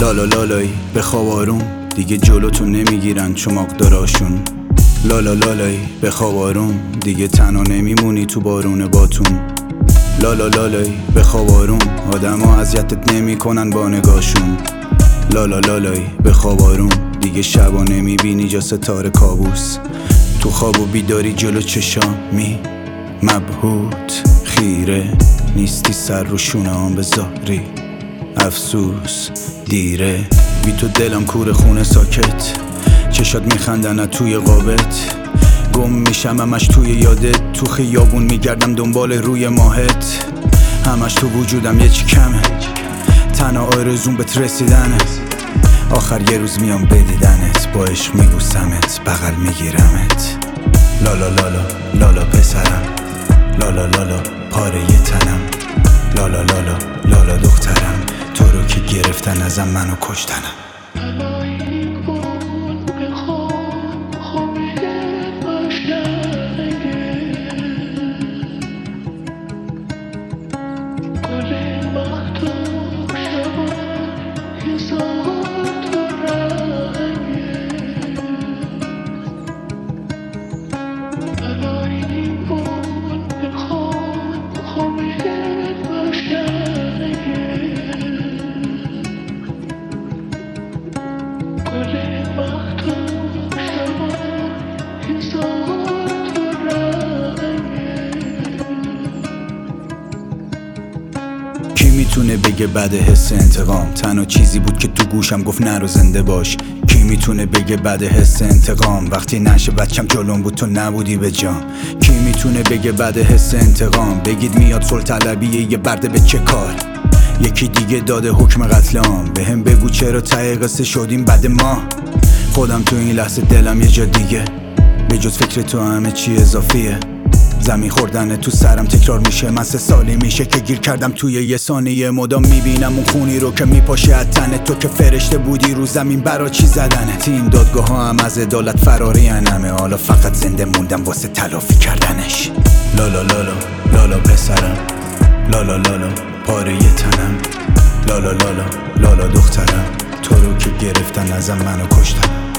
لالا لالایی بخواب آروم، دیگه جلوتو نمیگیرن چماق داراشون. لالا لالایی بخواب آروم، دیگه تنها نمیمونی تو بارون باتون. لالا لالایی بخواب آروم، آدما اذیتت نمیکنن با نگاهشون. لالا لالایی بخواب آروم، دیگه شبا نمیبینی جا ستاره کابوس. تو خواب و بیداری جلو چشامی مبهوت خیره نیستی، سر رو شونه‌ام بذاری افسوس دیره. بی تو دلم کوره خونه ساکت، چشات میخندن توی قابت. گم میشم همش توی یادت، تو خیابون میگردم دنبال روی ماهت. همش تو وجودم یه چی کمه، تنها آرزوم بهت رسیدنه. آخر یه روز میام بدیدنت، با عشق میبوسمت، بغل میگیرمت. لالا لالا لالا پسرم، لالا لالا پاره ی تنم. لالا لالا لالا دخترم، تو رو که گرفتن ازم منو کشتنم. کی میتونه بگه بعد حس انتقام تنها چیزی بود که تو گوشم گفت نرو زنده باش؟ کی میتونه بگه بعد حس انتقام وقتی نشه بچم جلوم بود تو نبودی به جام؟ کی میتونه بگه بعد حس انتقام بگید میاد سلطلبیه یه برده به چه کار؟ یکی دیگه داده حکم قتل عام، بهم بگو چرا ته قصه شدیم بعد ما؟ خودم تو این لحظه دلم یه جا دیگه، به جز فکر تو همه چی اضافیه. زمین خوردن تو سرم تکرار میشه، من 3 سالی میشه که گیر کردم توی یه ثانیه. مدام میبینم اون خونی رو که میپاشه از تنت، تو که فرشته بودی رو زمین برا چی زدنت؟ این دادگاه ها هم از عدالت فراری همه، حالا فقط زنده موندم واسه تلافی کردنش. لالا لالا لالا پسرم، لالا لالا پاره ی تنم. لالا لالا لالا دخترم، تو رو که گرفتن ازم منو کشتن.